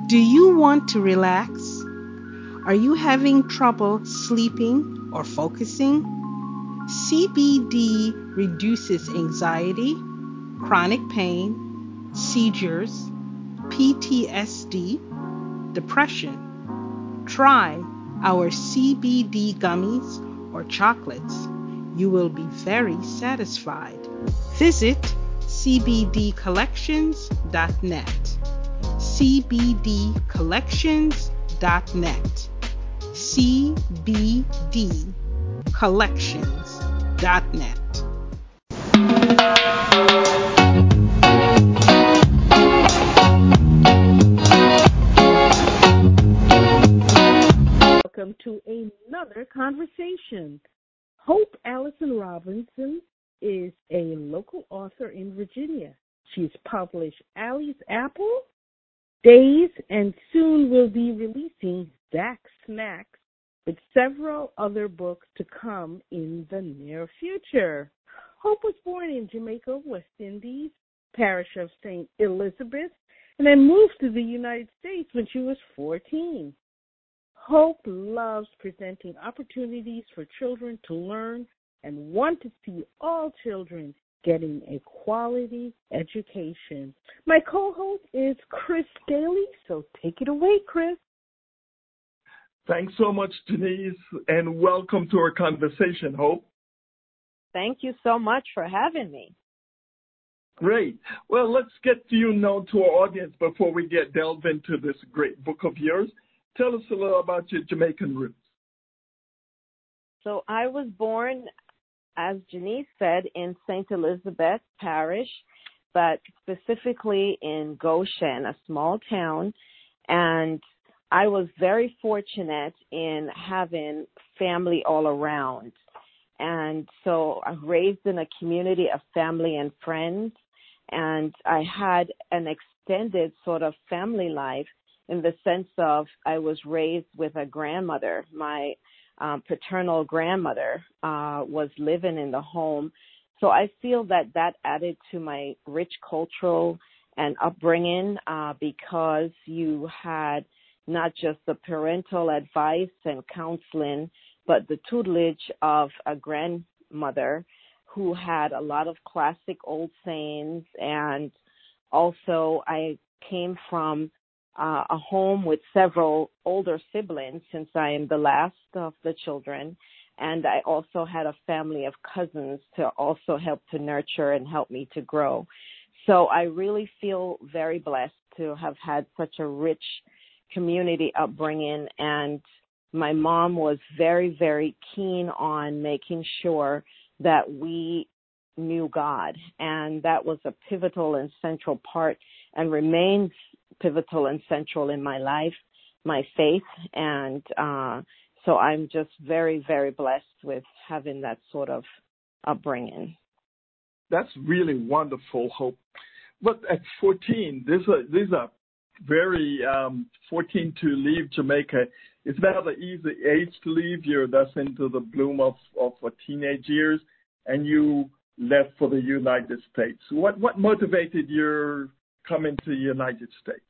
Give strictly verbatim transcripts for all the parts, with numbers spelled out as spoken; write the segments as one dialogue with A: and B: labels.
A: Do you want to relax? Are you having trouble sleeping or focusing? C B D reduces anxiety, chronic pain, seizures, P T S D, depression. Try our C B D gummies or chocolates. You will be very satisfied. Visit c b d collections dot net. c b d collections dot net. c b d collections dot net.
B: Welcome to another conversation. Hope Allison Robinson is a local author in Virginia. She's published Allie's Apple, Days, and soon will be releasing Zach Snacks, with several other books to come in the near future. Hope was born in Jamaica, West Indies, parish of Saint Elizabeth, and then moved to the United States when she was fourteen. Hope loves presenting opportunities for children to learn and want to see all children getting a quality education. My co-host is Chris Daly, so take it away, Chris.
C: Thanks so much, Denise, and welcome to our conversation, Hope.
D: Thank you so much for having me.
C: Great. Well, let's get you known to our audience before we get delve into this great book of yours. Tell us a little about your Jamaican roots.
D: So I was born, as Janice said, in Saint Elizabeth Parish, but specifically in Goshen, a small town, and I was very fortunate in having family all around. And so I was raised in a community of family and friends, and I had an extended sort of family life in the sense of I was raised with a grandmother. My um, paternal grandmother uh, was living in the home. So I feel that that added to my rich cultural and upbringing uh, because you had not just the parental advice and counseling, but the tutelage of a grandmother who had a lot of classic old sayings. And also I came from uh, a home with several older siblings since I am the last of the children. And I also had a family of cousins to also help to nurture and help me to grow. So I really feel very blessed to have had such a rich community upbringing, and my mom was very, very keen on making sure that we knew God, and that was a pivotal and central part and remains pivotal and central in my life, my faith, and uh, so I'm just very, very blessed with having that sort of upbringing.
C: That's really wonderful, Hope. But at fourteen, these are, these are very um, fourteen to leave Jamaica. It's not an easy age to leave. You're that's into the bloom of, of a teenage years, and you left for the United States. What what motivated your coming to the United States?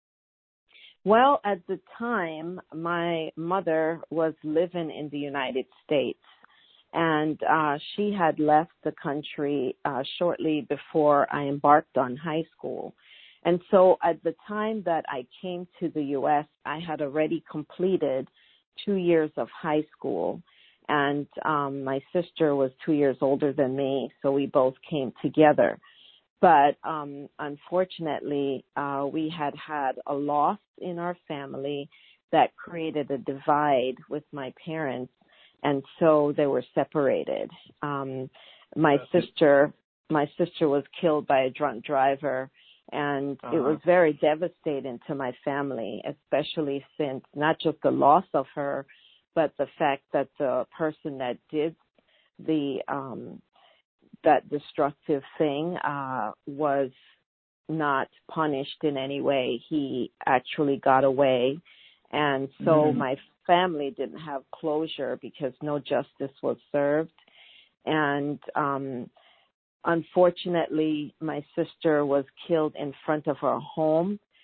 D: Well, at the time, my mother was living in the United States, and uh, she had left the country uh, shortly before I embarked on high school. And so at the time that I came to the U S, I had already completed two years of high school, and um, my sister was two years older than me, so we both came together. But um, unfortunately, uh, we had had a loss in our family that created a divide with my parents, and so they were separated. Um, my sister, my sister was killed by a drunk driver, and uh-huh. It was very devastating to my family, especially since not just the loss of her, but the fact that the person that did the um, that destructive thing uh, was not punished in any way. He actually got away. And so mm-hmm. my family didn't have closure because no justice was served. And um, unfortunately, my sister was killed in front of her home.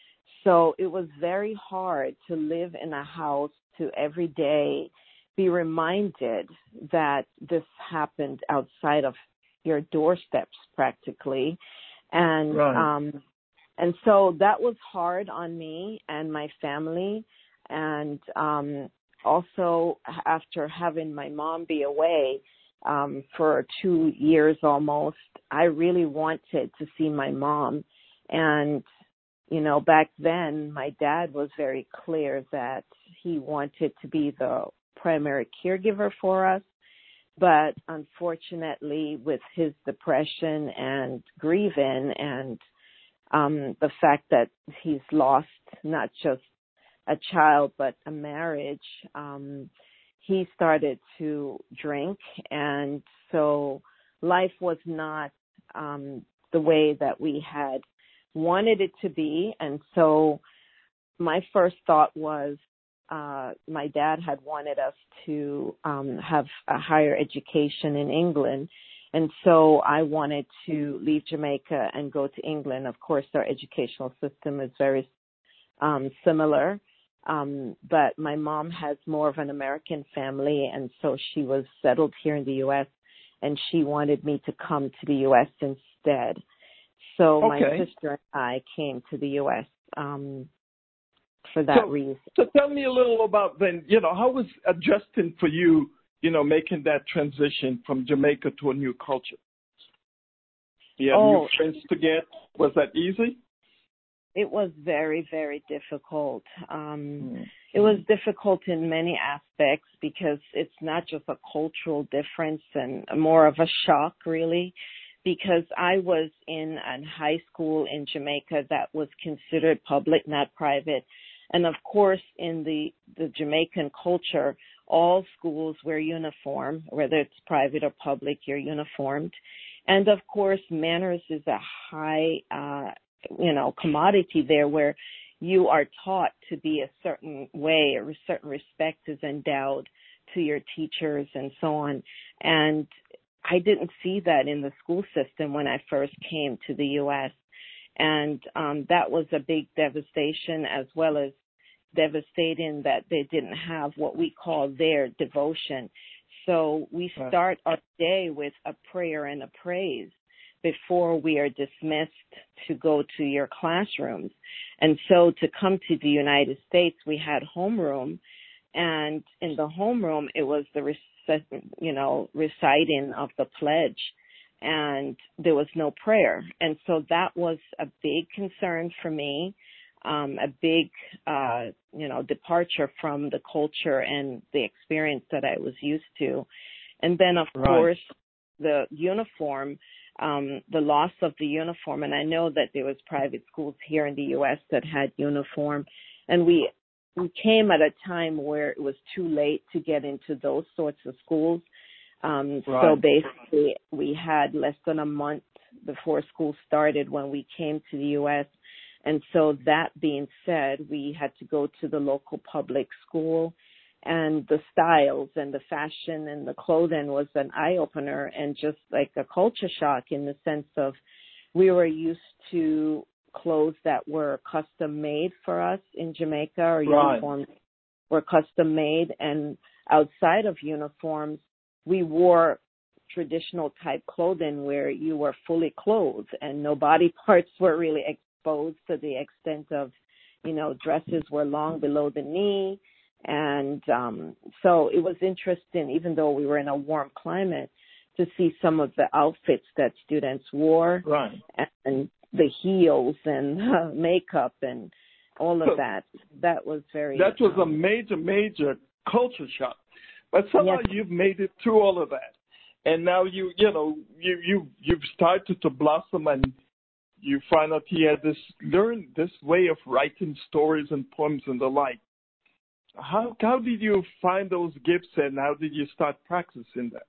D: so it was very hard to live in a house to every day be reminded that this happened outside of your doorsteps practically. And
C: right.
D: um and so that was hard on me and my family. And um also after having my mom be away um for two years almost, I really wanted to see my mom. And you know, back then my dad was very clear that he wanted to be the primary caregiver for us. But unfortunately, with his depression and grieving and um, the fact that he's lost not just a child but a marriage, um, he started to drink. And so life was not um, the way that we had wanted it to be. And so my first thought was, Uh, my dad had wanted us to um, have a higher education in England. And so I wanted to leave Jamaica and go to England. Of course, our educational system is very um, similar. Um, but my mom has more of an American family, and so she was settled here in the U S, and she wanted me to come to the U S instead. So
C: Okay.
D: my sister and I came to the U S um for that
C: so,
D: reason.
C: So tell me a little about then, you know, how was adjusting for you, you know, making that transition from Jamaica to a new culture? Yeah,
D: oh,
C: new friends to get. Was that easy?
D: It was very, very difficult. Um,
C: mm.
D: It was difficult in many aspects because it's not just a cultural difference and more of a shock, really, because I was in a high school in Jamaica that was considered public, not private. And of course, in the, the Jamaican culture, all schools wear uniform, whether it's private or public, you're uniformed. And of course, manners is a high, uh, you know, commodity there where you are taught to be a certain way or a certain respect is endowed to your teachers and so on. And I didn't see that in the school system when I first came to the U S. And um, that was a big devastation, as well as devastating that they didn't have what we call their devotion. So we start our day with a prayer and a praise before we are dismissed to go to your classrooms. And so to come to the United States, we had homeroom. And in the homeroom, it was the, you know, reciting of the pledge. And there was no prayer. And so that was a big concern for me, um, a big, uh, you know, departure from the culture and the experience that I was used to. And then, of
C: right.
D: course, the uniform, um, the loss of the uniform. And I know that there was private schools here in the U S that had uniform. And we, we came at a time where it was too late to get into those sorts of schools. Um,
C: right.
D: So basically, we had less than a month before school started when we came to the U S. And so that being said, we had to go to the local public school, and the styles and the fashion and the clothing was an eye-opener and just like a culture shock in the sense of we were used to clothes that were custom made for us in Jamaica, or
C: right.
D: uniforms were custom made. And outside of uniforms, we wore traditional type clothing where you were fully clothed and no body parts were really exposed to the extent of, you know, dresses were long below the knee. And um, so it was interesting, even though we were in a warm climate, to see some of the outfits that students wore,
C: right.
D: and the heels and uh, makeup and all of
C: so
D: that. That was very...
C: That was
D: um,
C: a major, major culture shock. But somehow
D: yes.
C: you've made it through all of that. And now you, you know, you, you, you've started to blossom, and you find out you had this, learn this way of writing stories and poems and the like. How, how did you find those gifts, and how did you start practicing that?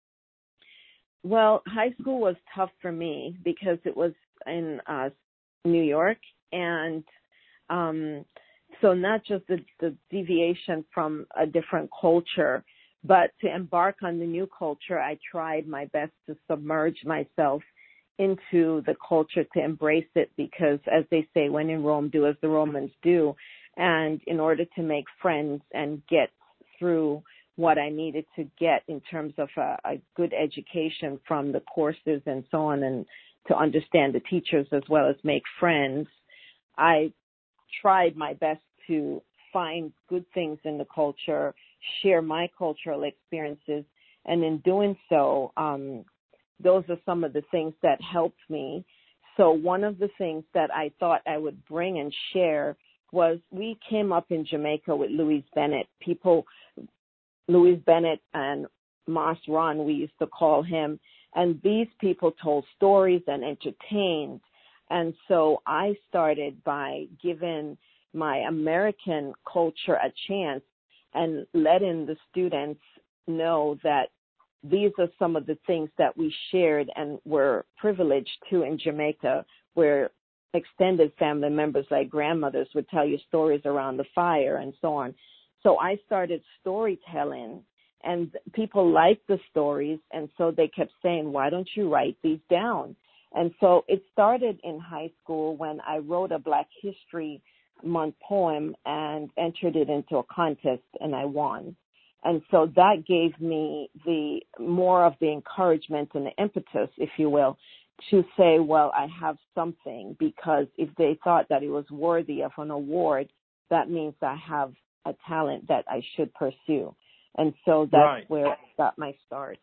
D: Well, high school was tough for me because it was in uh, New York, and um, so not just the, the deviation from a different culture, but to embark on the new culture, I tried my best to submerge myself into the culture, to embrace it, because as they say, when in Rome, do as the Romans do. And in order to make friends and get through what I needed to get in terms of a, a good education from the courses and so on, and to understand the teachers as well as make friends, I tried my best to find good things in the culture, share my cultural experiences, and in doing so, um, those are some of the things that helped me. So one of the things that I thought I would bring and share was we came up in Jamaica with Louise Bennett. People, Louise Bennett and Mas Ron, we used to call him, and these people told stories and entertained. And so I started by giving my American culture a chance and letting the students know that these are some of the things that we shared and were privileged to in Jamaica, where extended family members like grandmothers would tell you stories around the fire and so on. So I started storytelling, and people liked the stories, and so they kept saying, why don't you write these down? And so it started in high school when I wrote a Black History Month poem and entered it into a contest, and I won. And so that gave me the more of the encouragement and the impetus, if you will, to say, well, I have something, because if they thought that it was worthy of an award, that means I have a talent that I should pursue. And so that's right. Where I got my start.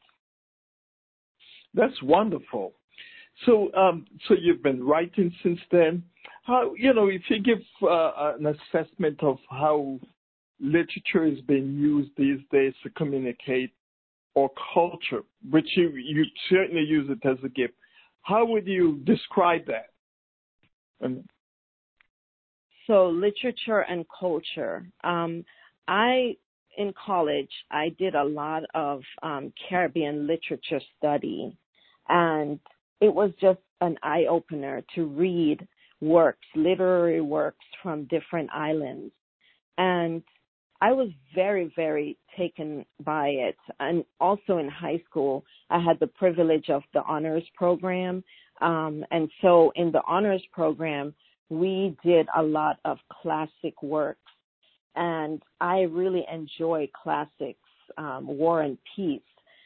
C: That's wonderful. So, um, so you've been writing since then. How, you know, if you give uh, an assessment of how literature is being used these days to communicate or culture, which you, you certainly use it as a gift, how would you describe that? And
D: so literature and culture. Um, I, in college, I did a lot of um, Caribbean literature study, and it was just an eye-opener to read works, literary works from different islands. And I was very, very taken by it. And also in high school, I had the privilege of the honors program. Um, and so in the honors program, we did a lot of classic works. And I really enjoy classics, um, War and Peace,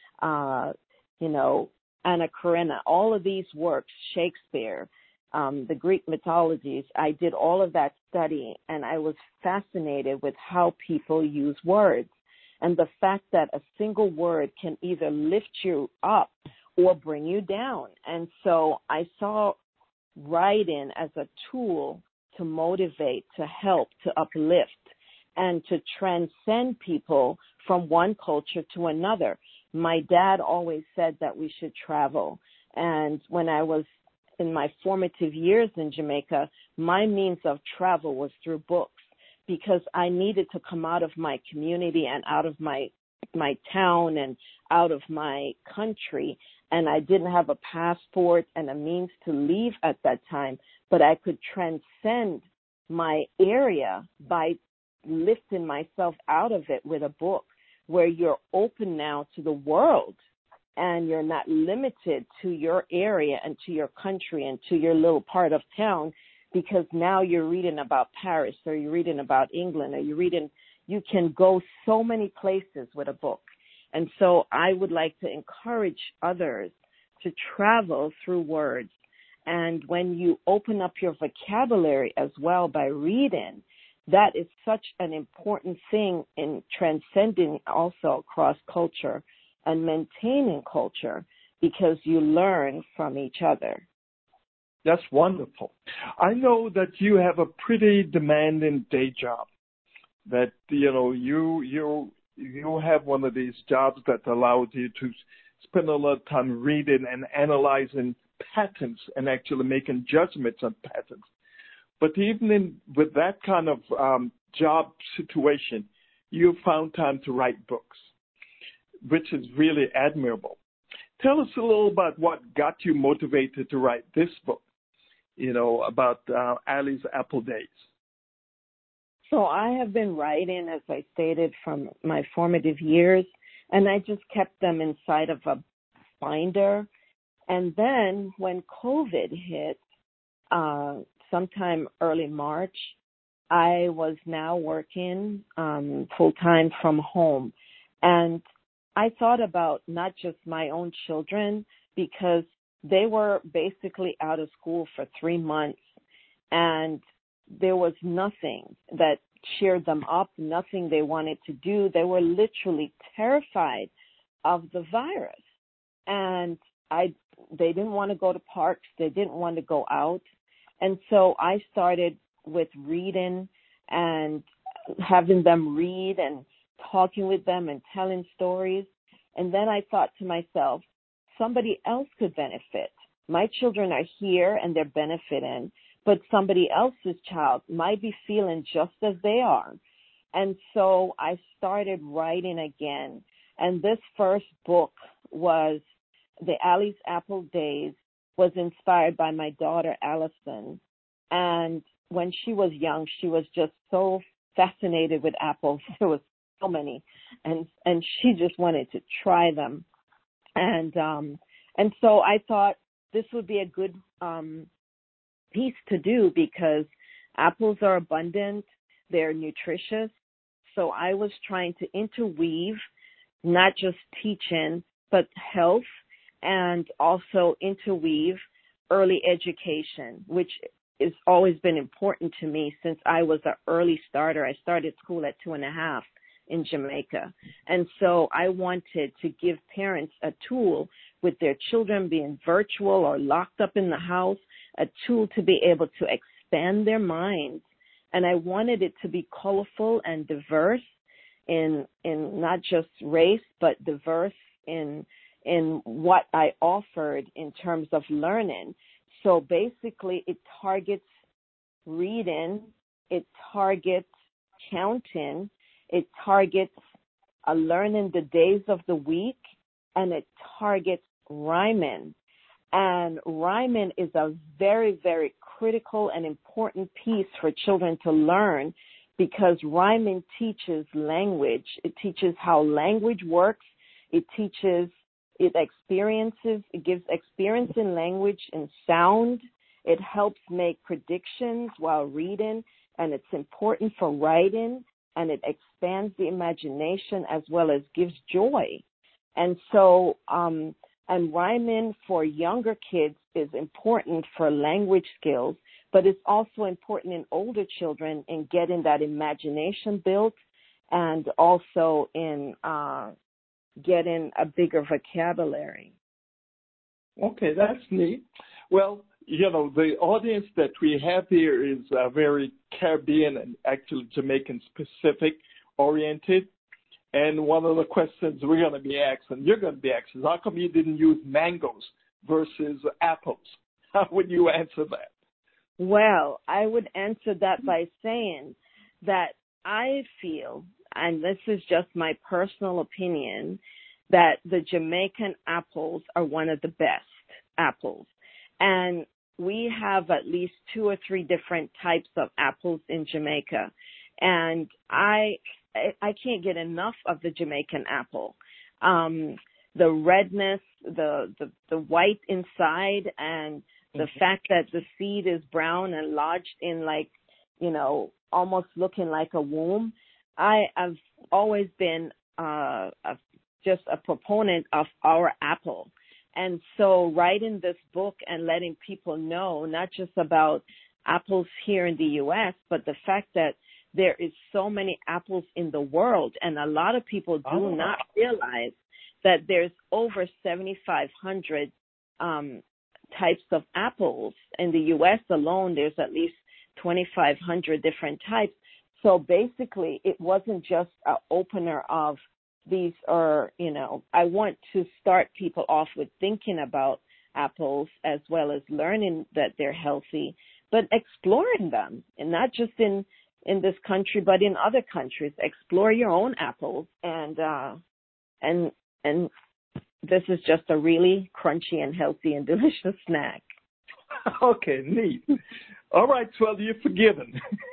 D: uh, you know, Anna Karenina, all of these works, Shakespeare, um, the Greek mythologies. I did all of that study, and I was fascinated with how people use words and the fact that a single word can either lift you up or bring you down. And so I saw writing as a tool to motivate, to help, to uplift, and to transcend people from one culture to another. My dad always said that we should travel. And when I was in my formative years in Jamaica, my means of travel was through books, because I needed to come out of my community and out of my my town and out of my country. And I didn't have a passport and a means to leave at that time, but I could transcend my area by lifting myself out of it with a book, where you're open now to the world and you're not limited to your area and to your country and to your little part of town, because now you're reading about Paris, or you're reading about England, or you're reading, you can go so many places with a book. And so I would like to encourage others to travel through words. And when you open up your vocabulary as well by reading, that is such an important thing in transcending also across culture and maintaining culture, because you learn from each other.
C: That's wonderful. I know that you have a pretty demanding day job, that, you know, you you you have one of these jobs that allows you to spend a lot of time reading and analyzing patterns and actually making judgments on patterns. But even in, with that kind of um, job situation, you found time to write books, which is really admirable. Tell us a little about what got you motivated to write this book, you know, about uh, Allie's Apple Days.
D: So I have been writing, as I stated, from my formative years, and I just kept them inside of a binder. And then when COVID hit, uh, sometime early March, I was now working um, full-time from home. And I thought about not just my own children, because they were basically out of school for three months. And there was nothing that cheered them up, nothing they wanted to do. They were literally terrified of the virus. And I, they didn't want to go to parks. They didn't want to go out. And so I started with reading and having them read and talking with them and telling stories. And then I thought to myself, somebody else could benefit. My children are here and they're benefiting, but somebody else's child might be feeling just as they are. And so I started writing again. And this first book was The Allie's Apple Days, was inspired by my daughter, Allison. And when she was young, she was just so fascinated with apples. There was so many. And, and she just wanted to try them. And, um, and so I thought this would be a good, um, piece to do, because apples are abundant, they're nutritious. So I was trying to interweave not just teaching, but health, and also interweave early education, which has always been important to me since I was an early starter. I started school at two and a half in Jamaica. And so I wanted to give parents a tool with their children being virtual or locked up in the house, a tool to be able to expand their minds. And I wanted it to be colorful and diverse in in not just race, but diverse in in what I offered in terms of learning. So basically it targets reading, it targets counting, it targets uh, learning the days of the week, and it targets rhyming. And rhyming is a very, very critical and important piece for children to learn, because rhyming teaches language. It teaches how language works. It teaches, it experiences, it gives experience in language and sound. It helps make predictions while reading, and it's important for writing, and it expands the imagination as well as gives joy. And so, um, and rhyming for younger kids is important for language skills, but it's also important in older children in getting that imagination built, and also in uh, getting a bigger vocabulary.
C: Okay, that's neat. Well, you know, the audience that we have here is uh, very Caribbean and actually Jamaican specific oriented. And one of the questions we're going to be asking, you're going to be asking, how come you didn't use mangoes versus apples? How would you answer that?
D: Well, I would answer that by saying that I feel, and this is just my personal opinion, that the Jamaican apples are one of the best apples. And we have at least two or three different types of apples in Jamaica. And I I can't get enough of the Jamaican apple. Um, the redness, the, the, the white inside, and the mm-hmm. fact that the seed is brown and lodged in, like, you know, almost looking like a womb. I have always been uh, a, just a proponent of our apple. And so writing this book and letting people know not just about apples here in the U S, but the fact that there is so many apples in the world, and a lot of people do oh. not realize that there's over seventy-five hundred um, types of apples. In the U S alone, there's at least twenty-five hundred different types. So basically, it wasn't just an opener of these are, you know, I want to start people off with thinking about apples as well as learning that they're healthy, but exploring them, and not just in in this country, but in other countries. Explore your own apples, and uh, and and this is just a really crunchy and healthy and delicious snack.
C: Okay, neat. All right, well, you're forgiven.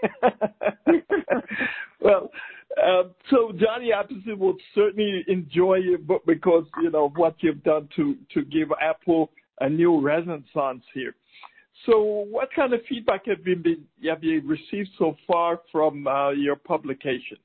C: Well, uh, so Johnny Appleseed will certainly enjoy your book because, you know, what you've done to, to give apple a new renaissance here. So what kind of feedback have you, been, have you received so far from uh, your publication?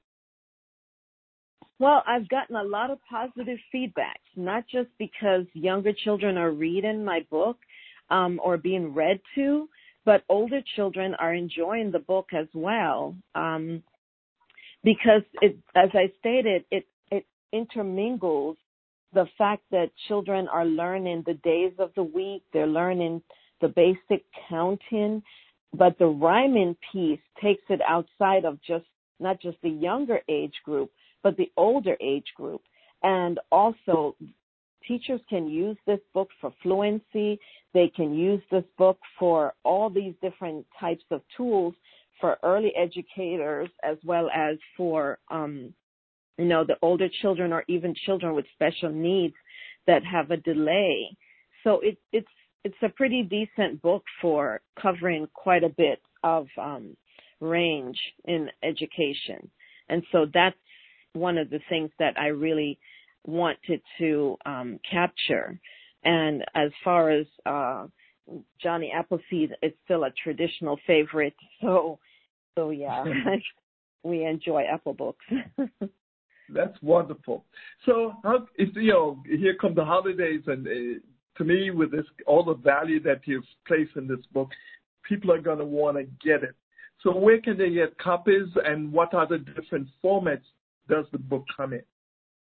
D: Well, I've gotten a lot of positive feedback, not just because younger children are reading my book um, or being read to, but older children are enjoying the book as well. Um, because, it, as I stated, it, it intermingles the fact that children are learning the days of the week, they're learning the basic counting, but the rhyming piece takes it outside of just not just the younger age group, but the older age group. And also, teachers can use this book for fluency. They can use this book for all these different types of tools for early educators, as well as for, um, you know, the older children or even children with special needs that have a delay. So it, it's it's a pretty decent book for covering quite a bit of um, range in education. And so that's one of the things that I really wanted to um, capture. And as far as uh, Johnny Appleseed, it's still a traditional favorite. So, so yeah, we enjoy Apple books.
C: That's wonderful. So, how, if you know, here come the holidays, and uh, to me, with this, all the value that you've placed in this book, people are going to want to get it. So, where can they get copies, and what are the different formats does the book come in?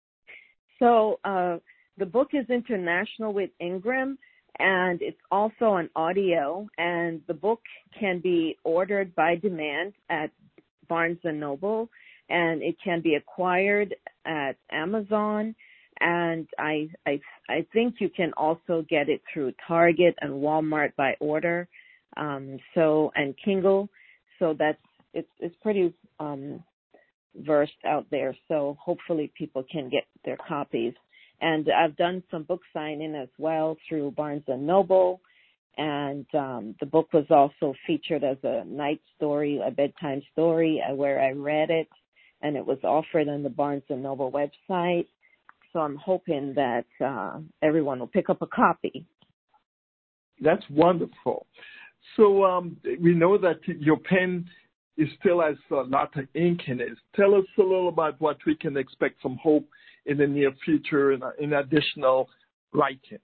D: So, uh, the book is international with Ingram, and it's also an audio, and the book can be ordered by demand at Barnes and Noble, and it can be acquired at Amazon, and I, I I think you can also get it through Target and Walmart by order, um, so and Kindle. So that's it's it's pretty um, versed out there. So hopefully people can get their copies. And I've done some book signing as well through Barnes and Noble, and um, the book was also featured as a night story, a bedtime story, uh, where I read it, and it was offered on the Barnes and Noble website. So I'm hoping that uh, everyone will pick up a copy.
C: That's wonderful. So um, we know that your pen is still has a lot of ink in it. Tell us a little about what we can expect from Hope in the near future in, in additional writing.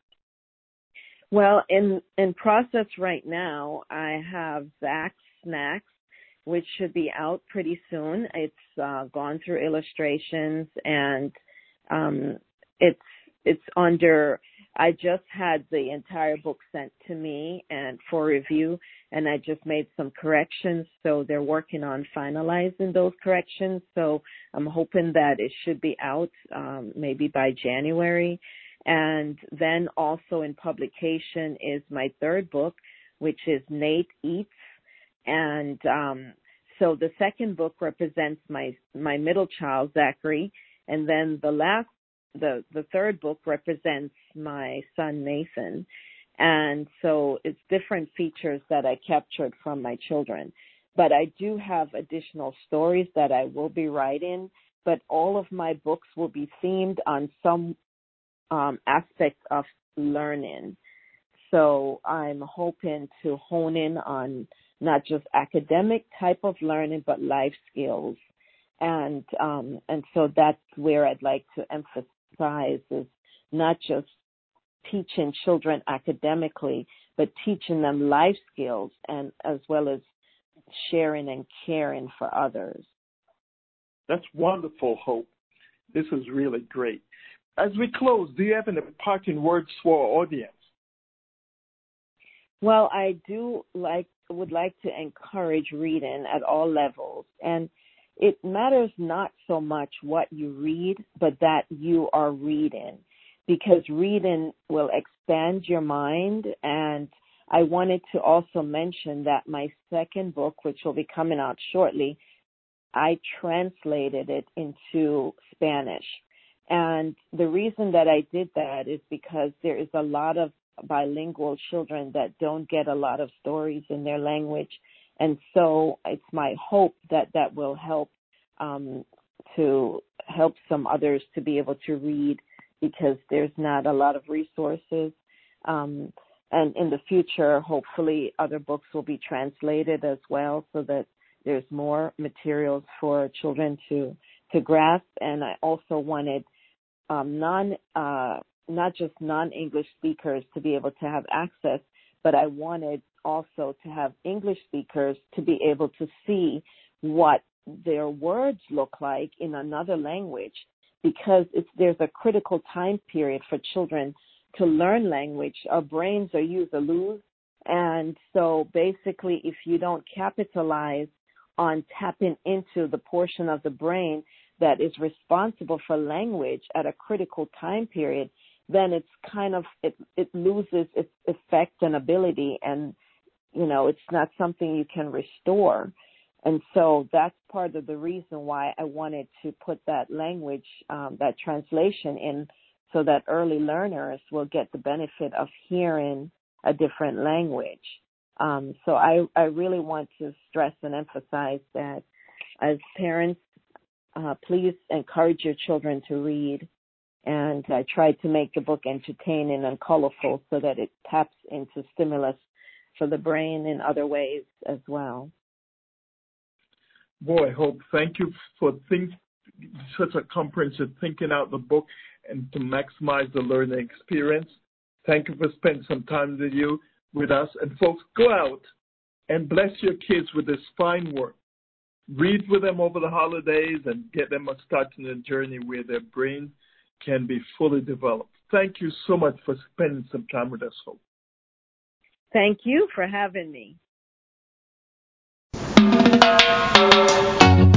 D: Well, in, in process right now, I have Zach's Snacks, which should be out pretty soon. It's uh, gone through illustrations, and um, it's it's under. I just had the entire book sent to me and for review, and I just made some corrections. So they're working on finalizing those corrections. So I'm hoping that it should be out um, maybe by January. And then also in publication is my third book, which is Nate Eats. And um, so the second book represents my my middle child, Zachary, and then the last The, the third book represents my son, Nathan. And so it's different features that I captured from my children. But I do have additional stories that I will be writing, but all of my books will be themed on some um, aspect of learning. So I'm hoping to hone in on not just academic type of learning, but life skills. And um, and so that's where I'd like to emphasize is not just teaching children academically, but teaching them life skills and as well as sharing and caring for others.
C: That's wonderful, Hope. This is really great. As we close, do you have any parting words for our audience?
D: Well, I do like would like to encourage reading at all levels, and it matters not so much what you read, but that you are reading, because reading will expand your mind. And I wanted to also mention that my second book, which will be coming out shortly, I translated it into Spanish. And the reason that I did that is because there is a lot of bilingual children that don't get a lot of stories in their language. And so it's my hope that that will help um, to help some others to be able to read, because there's not a lot of resources. Um, and in the future, hopefully, other books will be translated as well, so that there's more materials for children to to grasp. And I also wanted um, non uh, not just non-English speakers to be able to have access, but I wanted also to have English speakers to be able to see what their words look like in another language, because it's, there's a critical time period for children to learn language. Our brains are use or lose. And so basically, if you don't capitalize on tapping into the portion of the brain that is responsible for language at a critical time period, then it's kind of, it, it loses its effect and ability, and, you know, it's not something you can restore. And so that's part of the reason why I wanted to put that language, um, that translation in, so that early learners will get the benefit of hearing a different language. Um, so I, I really want to stress and emphasize that as parents, uh, please encourage your children to read. And I tried to make the book entertaining and colorful so that it taps into stimulus for the brain in other ways as well.
C: Boy, Hope, thank you for think, such a comprehensive thinking out the book and to maximize the learning experience. Thank you for spending some time with you, with us. And folks, go out and bless your kids with this fine work. Read with them over the holidays and get them started on a journey where their brain can be fully developed. Thank you so much for spending some time with us, Hope.
D: Thank you for having me.